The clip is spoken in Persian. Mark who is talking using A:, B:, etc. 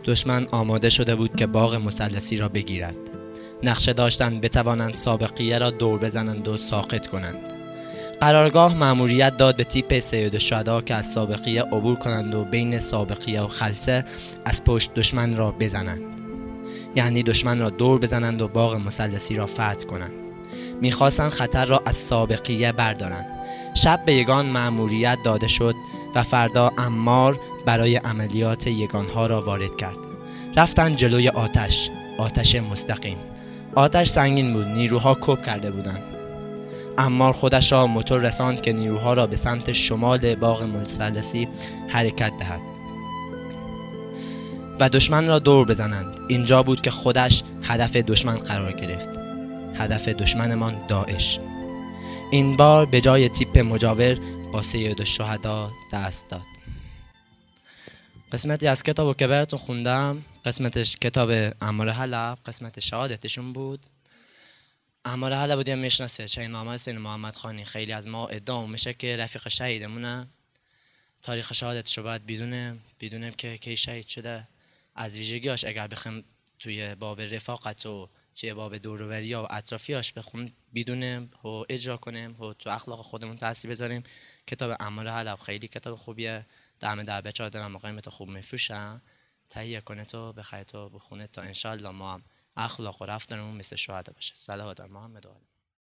A: دشمن آماده شده بود که باغ مثلثی را بگیرد. نقشه داشتند بتوانند سابقیه را دور بزنند و ساقط کنند. قرارگاه مأموریت داد به تیپ سید الشهدا که از سابقیه عبور کنند و بین سابقیه و خلسه از پشت دشمن را بزنند. یعنی دشمن را دور بزنند و باغ مثلثی را فتح کنند. می‌خواستند خطر را از سابقیه بردارند. شب به یگان مأموریت داده شد و فردا عمار برای عملیات یگانها را وارد کرد. رفتند جلوی آتش مستقیم. آتش سنگین بود، نیروها کپ کرده بودند. عمار خودش را موتور رساند که نیروها را به سمت شمال باغ مثلثی حرکت دهد و دشمن را دور بزنند. اینجا بود که خودش هدف دشمن قرار گرفت. هدف دشمنمان داعش. این بار به جای تیپ مجاور با سید الشهدا دست داد. قسمتی از کتابو که براتون خوندم، قسمتش کتاب اعمال حلب، قسمت شهادتشون بود. اعمال حلب بودیم میشناسه، شهید محمد حسین محمد خانی. خیلی از ما ادعا میشه که رفیق شهیدمونه. تاریخ شهادتش رو باید بدونیم که کی شهید شده. از ویژگیاش اگر بخوام توی باب رفاقت و توی باب دوروبری و اطرافیاش بخون بدونیم و اجرا کنیم و تو اخلاق خودمون تاثیر بذاریم. کتاب اعمال حلب خیلی کتاب خوبیه. در بچه‌ها دارن مقایمت خوب میفروشن. تهیه کنه تو بخرید و بخونه تا انشالله ما هم اخلاق و رفتارمون مثل شهدا باشه. صلوات بر محمد و آل